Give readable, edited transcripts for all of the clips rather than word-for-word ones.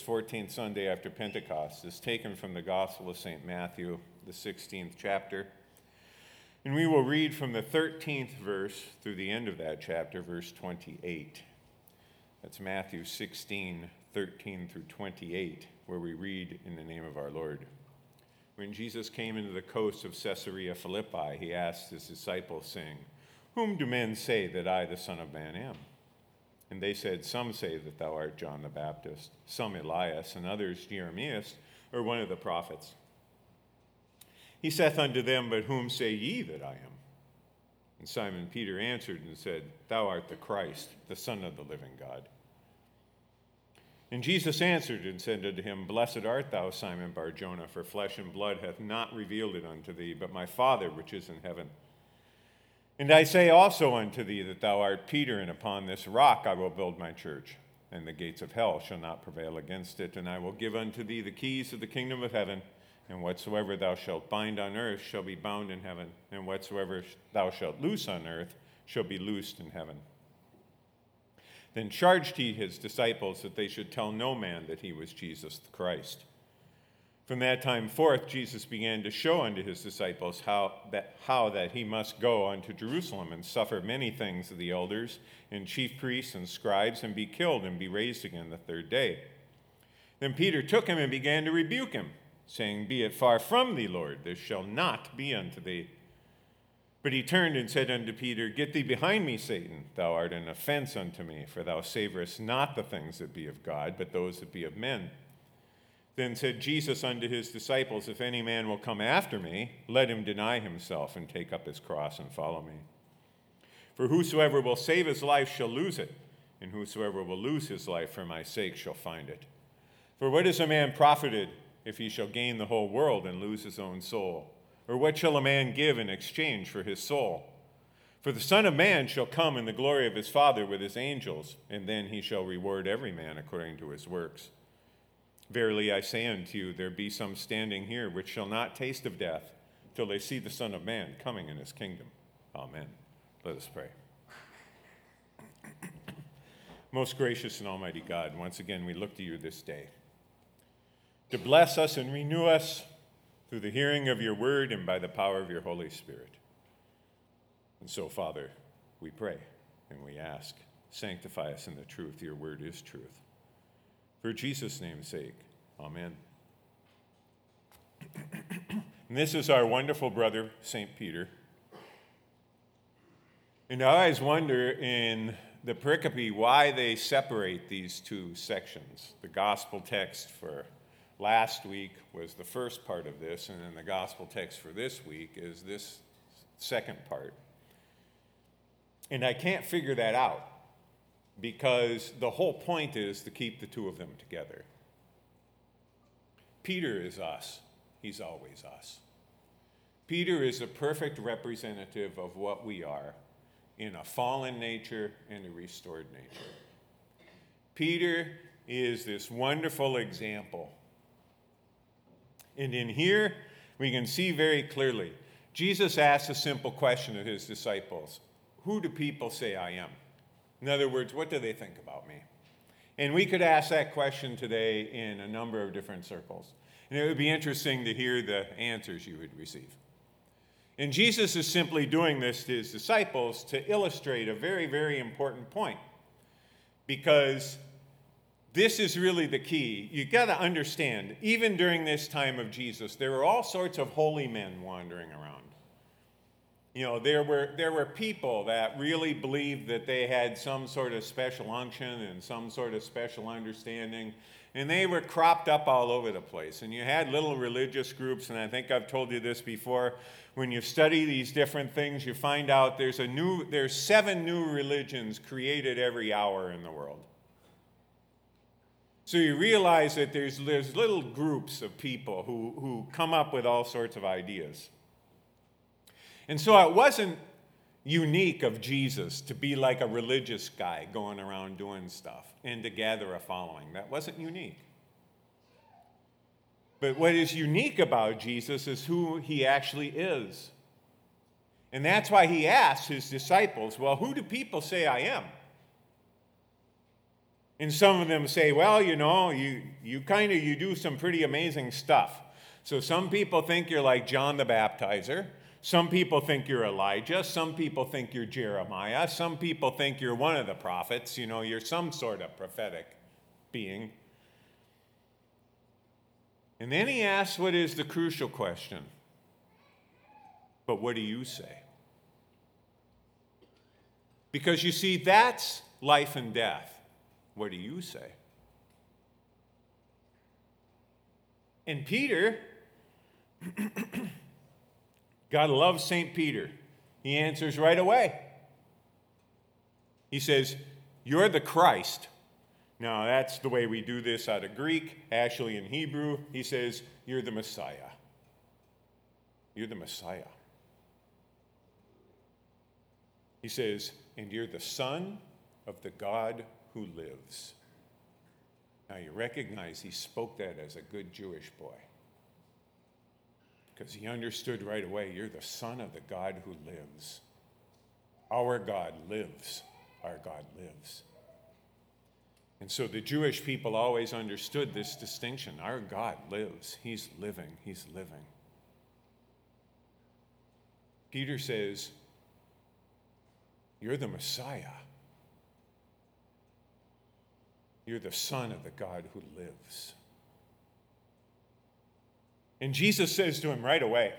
14th Sunday after Pentecost, is taken from the Gospel of St. Matthew, the 16th chapter. And we will read from the 13th verse through the end of that chapter, verse 28. That's Matthew 16, 13 through 28, where we read in the name of our Lord. When Jesus came into the coast of Caesarea Philippi, he asked his disciples, saying, "Whom do men say that I, the Son of Man, am?" And they said, "Some say that thou art John the Baptist, some Elias, and others Jeremias, or one of the prophets." He saith unto them, "But whom say ye that I am?" And Simon Peter answered and said, "Thou art the Christ, the Son of the living God." And Jesus answered and said unto him, "Blessed art thou, Simon Bar-Jonah, for flesh and blood hath not revealed it unto thee, but my Father which is in heaven. And I say also unto thee that thou art Peter, and upon this rock I will build my church, and the gates of hell shall not prevail against it. And I will give unto thee the keys of the kingdom of heaven, and whatsoever thou shalt bind on earth shall be bound in heaven, and whatsoever thou shalt loose on earth shall be loosed in heaven." Then charged he his disciples that they should tell no man that he was Jesus the Christ. From that time forth, Jesus began to show unto his disciples how that he must go unto Jerusalem and suffer many things of the elders and chief priests and scribes, and be killed and be raised again the third day. Then Peter took him and began to rebuke him, saying, "Be it far from thee, Lord, this shall not be unto thee." But he turned and said unto Peter, "Get thee behind me, Satan. Thou art an offense unto me, for thou savorest not the things that be of God, but those that be of men." Then said Jesus unto his disciples, "If any man will come after me, let him deny himself and take up his cross and follow me. For whosoever will save his life shall lose it, and whosoever will lose his life for my sake shall find it. For what is a man profited if he shall gain the whole world and lose his own soul? Or what shall a man give in exchange for his soul? For the Son of Man shall come in the glory of his Father with his angels, and then he shall reward every man according to his works. Verily I say unto you, there be some standing here which shall not taste of death till they see the Son of Man coming in his kingdom." Amen. Let us pray. Most gracious and almighty God, once again we look to you this day to bless us and renew us through the hearing of your word and by the power of your Holy Spirit. And so, Father, we pray and we ask, sanctify us in the truth. Your word is truth. For Jesus' name's sake, amen. And this is our wonderful brother, St. Peter. And I always wonder in the pericope why they separate these two sections. The gospel text for last week was the first part of this, and then the gospel text for this week is this second part. And I can't figure that out, because the whole point is to keep the two of them together. Peter is us. He's always us. Peter is a perfect representative of what we are in a fallen nature and a restored nature. Peter is this wonderful example. And in here, we can see very clearly, Jesus asked a simple question of his disciples: "Who do people say I am?" In other words, what do they think about me? And we could ask that question today in a number of different circles. And it would be interesting to hear the answers you would receive. And Jesus is simply doing this to his disciples to illustrate a very, very important point. Because this is really the key. You've got to understand, even during this time of Jesus, there were all sorts of holy men wandering around. You know, there were people that really believed that they had some sort of special unction and some sort of special understanding, and they were cropped up all over the place. And you had little religious groups, and I think I've told you this before. When you study these different things, you find out there's 7 new religions created every hour in the world. So you realize that there's little groups of people who come up with all sorts of ideas. And so it wasn't unique of Jesus to be like a religious guy going around doing stuff and to gather a following. That wasn't unique. But what is unique about Jesus is who he actually is. And that's why he asked his disciples, "Well, who do people say I am?" And some of them say, well, you do some pretty amazing stuff. So some people think you're like John the Baptizer. Some people think you're Elijah. Some people think you're Jeremiah. Some people think you're one of the prophets. You're some sort of prophetic being. And then he asks what is the crucial question. But what do you say? Because you see, that's life and death. What do you say? And Peter, God loves St. Peter. He answers right away. He says, you're the Christ. Now, that's the way we do this out of Greek. Actually, in Hebrew, he says, you're the Messiah. You're the Messiah. He says, and you're the Son of the God who lives. Now, you recognize he spoke that as a good Jewish boy. Because he understood right away, you're the Son of the God who lives. Our God lives. Our God lives. And so the Jewish people always understood this distinction. Our God lives. He's living. He's living. Peter says, you're the Messiah. You're the Son of the God who lives. And Jesus says to him right away,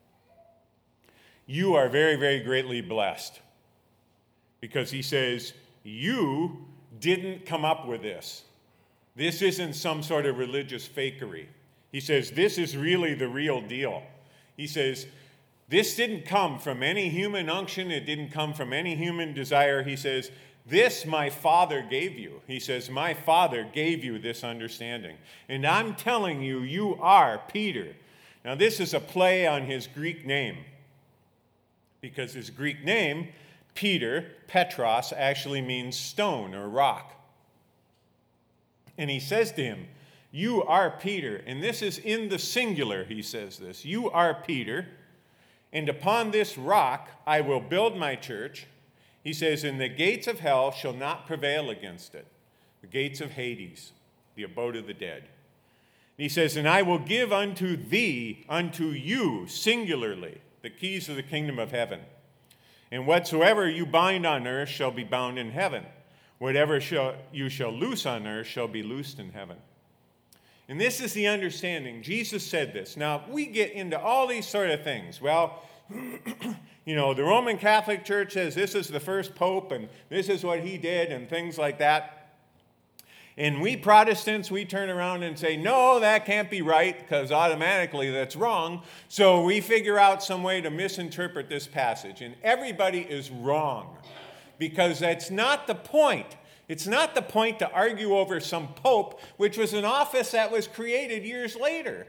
you are very, very greatly blessed. Because he says, you didn't come up with this. This isn't some sort of religious fakery. He says, this is really the real deal. He says, this didn't come from any human unction. It didn't come from any human desire. He says, this my Father gave you. He says, my Father gave you this understanding. And I'm telling you, you are Peter. Now, this is a play on his Greek name. Because his Greek name, Peter, Petros, actually means stone or rock. And he says to him, you are Peter. And this is in the singular, he says this. You are Peter. And upon this rock I will build my church. He says, and the gates of hell shall not prevail against it. The gates of Hades, the abode of the dead. He says, and I will give unto thee, unto you, singularly, the keys of the kingdom of heaven. And whatsoever you bind on earth shall be bound in heaven. Whatever you shall loose on earth shall be loosed in heaven. And this is the understanding. Jesus said this. Now, we get into all these sort of things. Well, the Roman Catholic Church says this is the first pope, and this is what he did, and things like that. And we Protestants, we turn around and say, no, that can't be right, because automatically that's wrong. So we figure out some way to misinterpret this passage. And everybody is wrong, because that's not the point. It's not the point to argue over some pope, which was an office that was created years later.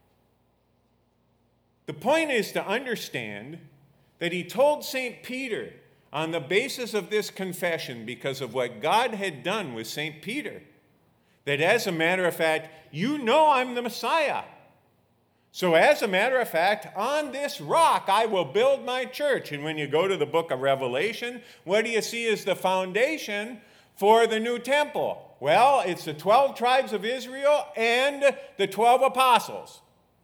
The point is to understand that he told St. Peter, on the basis of this confession, because of what God had done with St. Peter, that as a matter of fact, I'm the Messiah. So as a matter of fact, on this rock I will build my church. And when you go to the book of Revelation, what do you see as the foundation for the new temple? Well, it's the 12 tribes of Israel and the 12 apostles.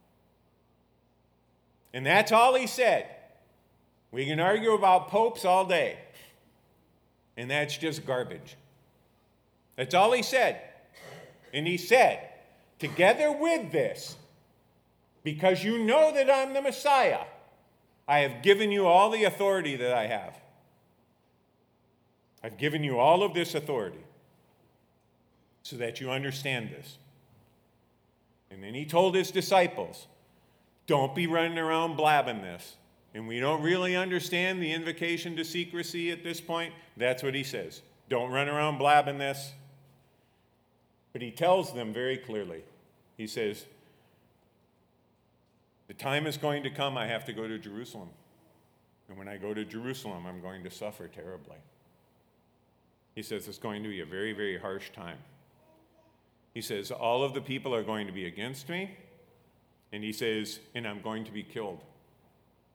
And that's all he said. We can argue about popes all day. And that's just garbage. That's all he said. And he said, together with this, because you know that I'm the Messiah, I have given you all the authority that I have. I've given you all of this authority so that you understand this. And then he told his disciples, don't be running around blabbing this. And we don't really understand the invocation to secrecy at this point. That's what he says. Don't run around blabbing this. But he tells them very clearly. He says, the time is going to come, I have to go to Jerusalem. And when I go to Jerusalem, I'm going to suffer terribly. He says it's going to be a very, very harsh time. He says, all of the people are going to be against me. And he says, and I'm going to be killed.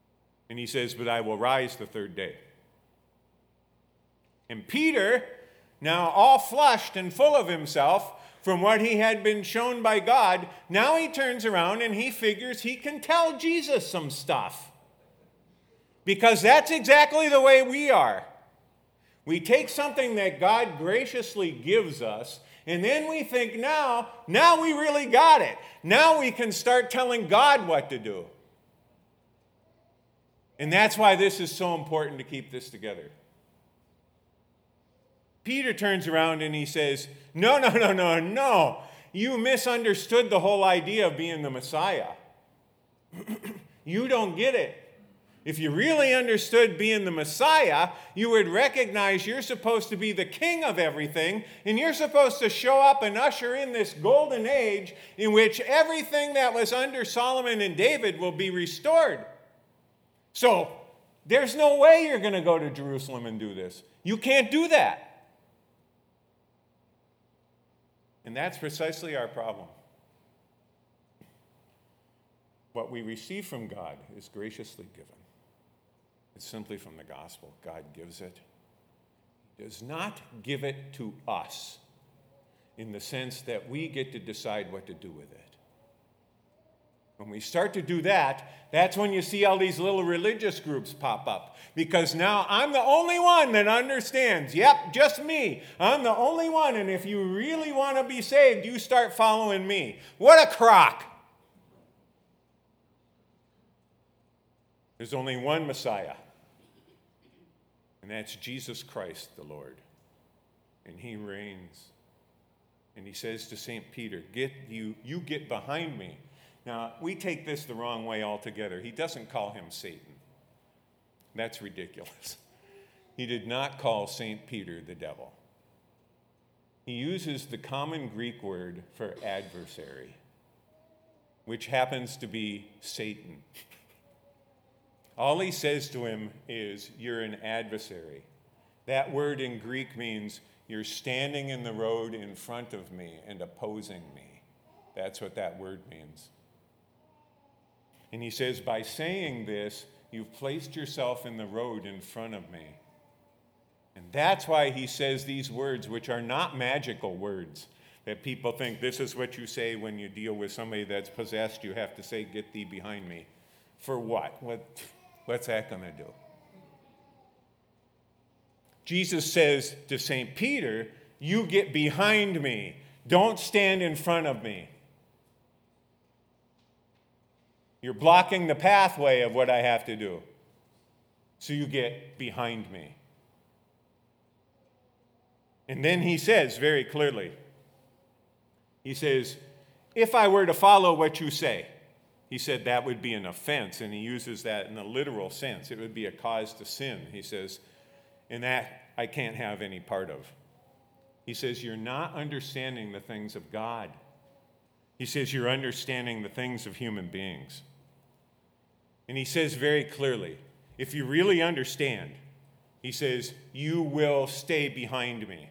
And he says, but I will rise the third day. And Peter Now, all flushed and full of himself from what he had been shown by God, now he turns around and he figures he can tell Jesus some stuff. Because that's exactly the way we are. We take something that God graciously gives us, and then we think, now we really got it. Now we can start telling God what to do. And that's why this is so important to keep this together. Peter turns around and he says, no. You misunderstood the whole idea of being the Messiah. You don't get it. If you really understood being the Messiah, you would recognize you're supposed to be the king of everything, and you're supposed to show up and usher in this golden age in which everything that was under Solomon and David will be restored. So, there's no way you're going to go to Jerusalem and do this. You can't do that. And that's precisely our problem. What we receive from God is graciously given. It's simply from the gospel. God gives it. He does not give it to us in the sense that we get to decide what to do with it. When we start to do that, that's when you see all these little religious groups pop up. Because now I'm the only one that understands. Yep, just me. I'm the only one. And if you really want to be saved, you start following me. What a crock. There's only one Messiah. And that's Jesus Christ the Lord. And he reigns. And he says to St. Peter, you get behind me. Now, we take this the wrong way altogether. He doesn't call him Satan. That's ridiculous. He did not call St. Peter the devil. He uses the common Greek word for adversary, which happens to be Satan. All he says to him is, you're an adversary. That word in Greek means you're standing in the road in front of me and opposing me. That's what that word means. And he says, by saying this, you've placed yourself in the road in front of me. And that's why he says these words, which are not magical words, that people think this is what you say when you deal with somebody that's possessed. You have to say, get thee behind me. For what? What's that going to do? Jesus says to St. Peter, you get behind me. Don't stand in front of me. You're blocking the pathway of what I have to do. So you get behind me. And then he says very clearly, he says, if I were to follow what you say, he said that would be an offense, and he uses that in a literal sense. It would be a cause to sin, he says, and that I can't have any part of. He says, you're not understanding the things of God. He says, you're understanding the things of human beings. And he says very clearly, if you really understand, he says, you will stay behind me.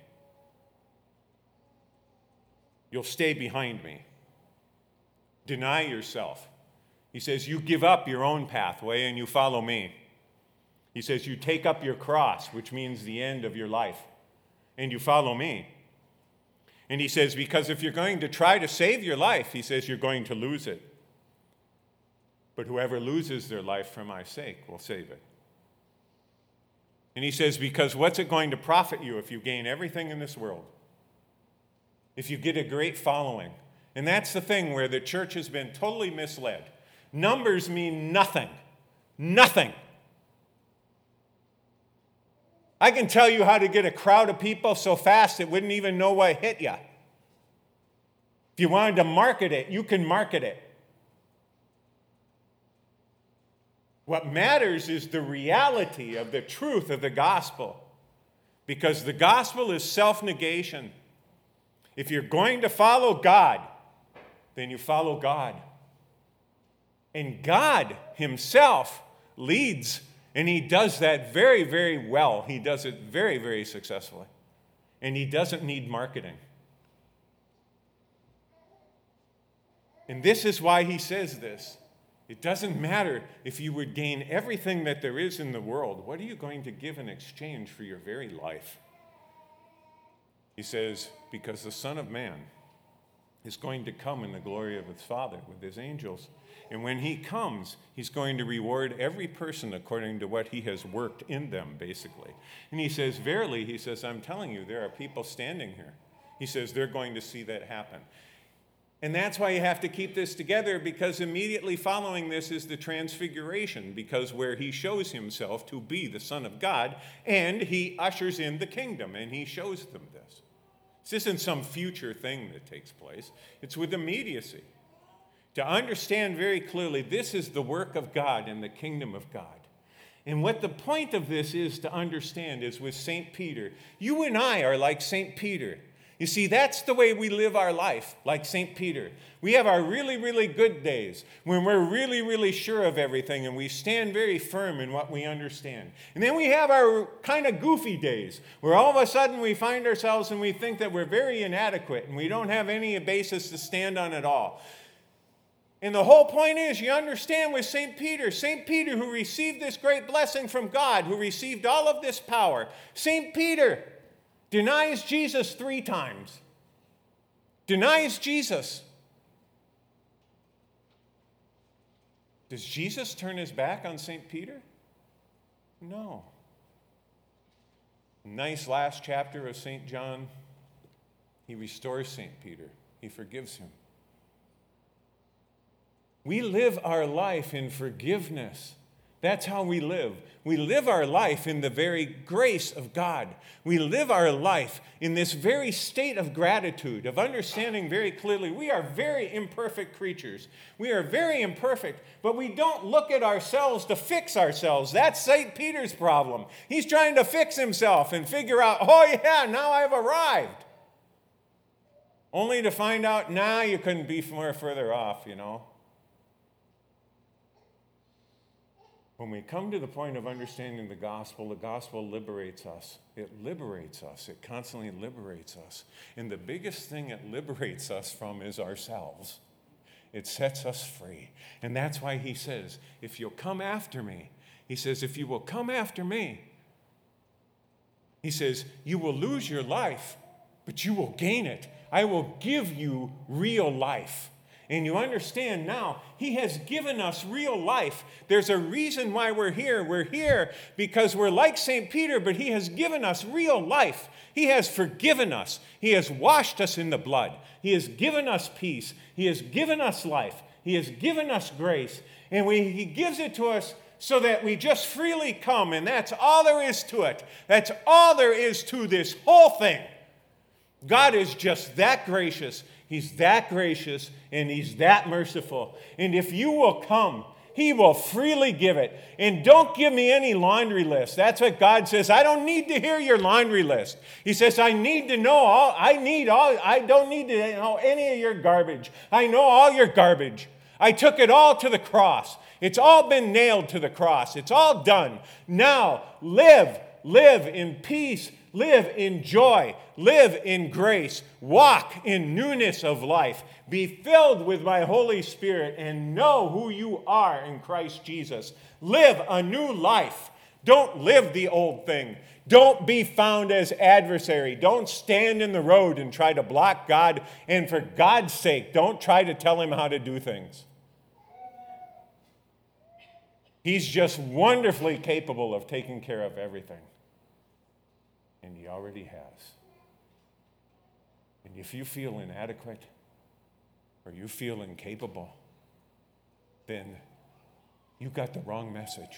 You'll stay behind me. Deny yourself. He says, you give up your own pathway and you follow me. He says, you take up your cross, which means the end of your life, and you follow me. And he says, because if you're going to try to save your life, he says, you're going to lose it. But whoever loses their life for my sake will save it. And he says, because what's it going to profit you if you gain everything in this world? If you get a great following? And that's the thing where the church has been totally misled. Numbers mean nothing. Nothing. I can tell you how to get a crowd of people so fast it wouldn't even know what hit you. If you wanted to market it, you can market it. What matters is the reality of the truth of the gospel. Because the gospel is self-negation. If you're going to follow God, then you follow God. And God himself leads, and he does that very, very well. He does it very, very successfully. And he doesn't need marketing. And this is why he says this. It doesn't matter if you would gain everything that there is in the world. What are you going to give in exchange for your very life? He says, because the Son of Man is going to come in the glory of his Father with his angels. And when he comes, he's going to reward every person according to what he has worked in them, basically. And he says, verily, he says, I'm telling you, there are people standing here. He says, they're going to see that happen. And that's why you have to keep this together, because immediately following this is the transfiguration, because where he shows himself to be the Son of God, and he ushers in the kingdom, and he shows them this. This isn't some future thing that takes place. It's with immediacy. To understand very clearly, this is the work of God in the kingdom of God. And what the point of this is to understand is with St. Peter. You and I are like St. Peter. You see, that's the way we live our life, like St. Peter. We have our really, really good days when we're really, really sure of everything and we stand very firm in what we understand. And then we have our kind of goofy days where all of a sudden we find ourselves and we think that we're very inadequate and we don't have any basis to stand on at all. And the whole point is, you understand with St. Peter who received this great blessing from God, who received all of this power. St. Peter denies Jesus 3 times. Denies Jesus. Does Jesus turn his back on St. Peter? No. Nice last chapter of St. John. He restores St. Peter. He forgives him. We live our life in forgiveness. That's how we live. We live our life in the very grace of God. We live our life in this very state of gratitude, of understanding very clearly we are very imperfect creatures. We are very imperfect, but we don't look at ourselves to fix ourselves. That's St. Peter's problem. He's trying to fix himself and figure out, oh yeah, now I've arrived. Only to find out, nah, you couldn't be more further off, you know. When we come to the point of understanding the gospel liberates us. It liberates us. It constantly liberates us. And the biggest thing it liberates us from is ourselves. It sets us free. And that's why he says, if you'll come after me, he says, if you will come after me, he says, you will lose your life, but you will gain it. I will give you real life. And you understand now, he has given us real life. There's a reason why we're here. We're here because we're like St. Peter, but he has given us real life. He has forgiven us. He has washed us in the blood. He has given us peace. He has given us life. He has given us grace. And he gives it to us so that we just freely come. And that's all there is to it. That's all there is to this whole thing. God is just that gracious. He's that gracious, and he's that merciful. And if you will come, he will freely give it. And don't give me any laundry list. That's what God says. I don't need to hear your laundry list. He says, I need to know all. I don't need to know any of your garbage. I know all your garbage. I took it all to the cross. It's all been nailed to the cross. It's all done. Now, live in peace. Live in joy, live in grace, walk in newness of life, be filled with my Holy Spirit, and know who you are in Christ Jesus. Live a new life. Don't live the old thing. Don't be found as adversary. Don't stand in the road and try to block God. And for God's sake, don't try to tell him how to do things. He's just wonderfully capable of taking care of everything. And he already has. And if you feel inadequate or you feel incapable, then you got the wrong message.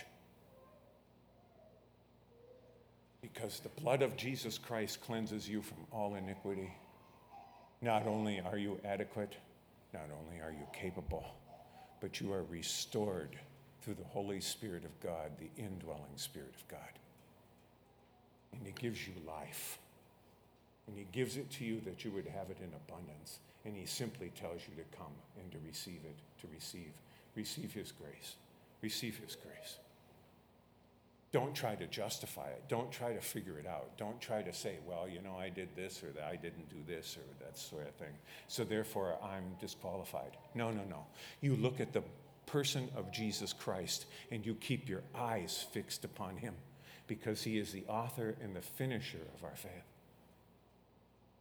Because the blood of Jesus Christ cleanses you from all iniquity. Not only are you adequate, not only are you capable, but you are restored through the Holy Spirit of God, the indwelling Spirit of God. And he gives you life. And he gives it to you that you would have it in abundance. And he simply tells you to come and to receive it, to receive his grace. Receive his grace. Don't try to justify it. Don't try to figure it out. Don't try to say, well, you know, I did this or I didn't do this or that sort of thing. So therefore, I'm disqualified. No. You look at the person of Jesus Christ and you keep your eyes fixed upon him. Because he is the author and the finisher of our faith.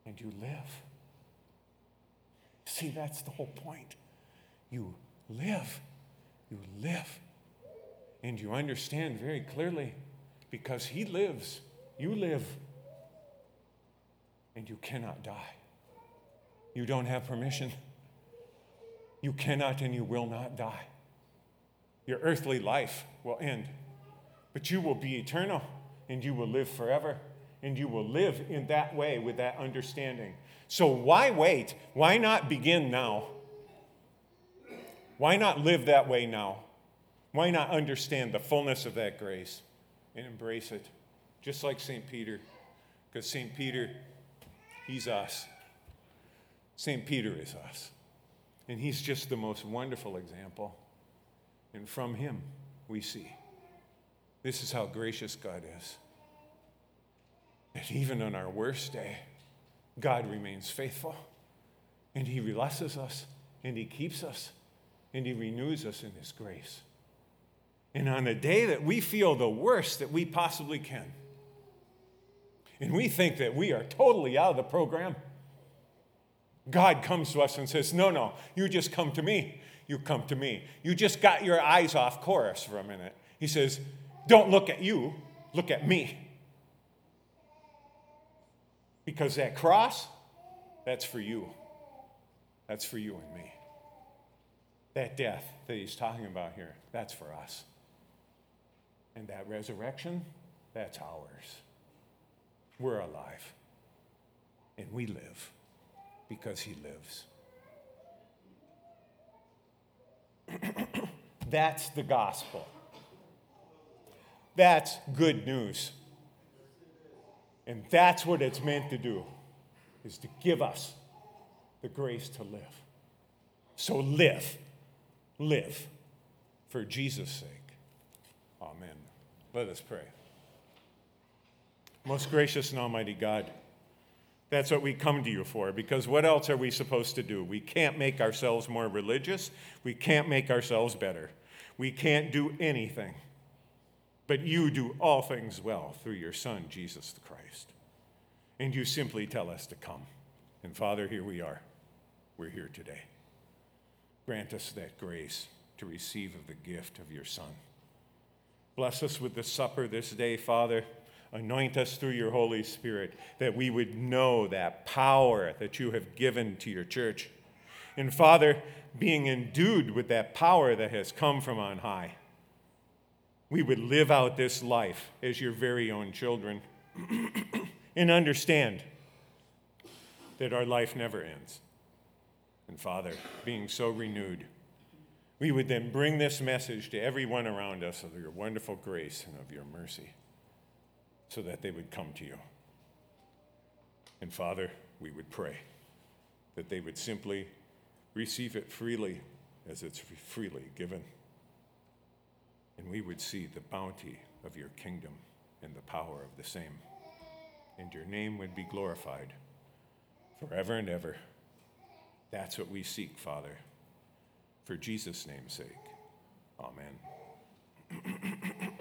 and you live. See, that's the whole point. You live. You live. And you understand very clearly, because he lives, you live. And you cannot die. You don't have permission. You cannot and you will not die. Your earthly life will end, but you will be eternal, and you will live forever, and you will live in that way with that understanding. So why wait? Why not begin now? Why not live that way now? Why not understand the fullness of that grace and embrace it? Just like St. Peter, because St. Peter, he's us. St. Peter is us. And he's just the most wonderful example. And from him, we see this is how gracious God is. That even on our worst day, God remains faithful. And he blesses us, and he keeps us, and he renews us in his grace. And on a day that we feel the worst that we possibly can, and we think that we are totally out of the program, God comes to us and says, no, you just come to me. You come to me. You just got your eyes off course for a minute. He says, don't look at you, look at me. Because that cross, that's for you. That's for you and me. That death that he's talking about here, that's for us. And that resurrection, that's ours. We're alive. And we live because he lives. That's the gospel. That's good news. And that's what it's meant to do, is to give us the grace to live. So live for Jesus' sake. Amen. Let us pray. Most gracious and almighty God, that's what we come to you for, because what else are we supposed to do? We can't make ourselves more religious. We can't make ourselves better. We can't do anything. But you do all things well through your Son, Jesus the Christ. And you simply tell us to come. And Father, here we are. We're here today. Grant us that grace to receive of the gift of your Son. Bless us with the supper this day, Father. Anoint us through your Holy Spirit, that we would know that power that you have given to your church. And Father, being endued with that power that has come from on high, we would live out this life as your very own children and understand that our life never ends. And Father, being so renewed, we would then bring this message to everyone around us of your wonderful grace and of your mercy, so that they would come to you. And Father, we would pray that they would simply receive it freely as it's freely given. And we would see the bounty of your kingdom and the power of the same. And your name would be glorified forever and ever. That's what we seek, Father. For Jesus' name's sake. Amen.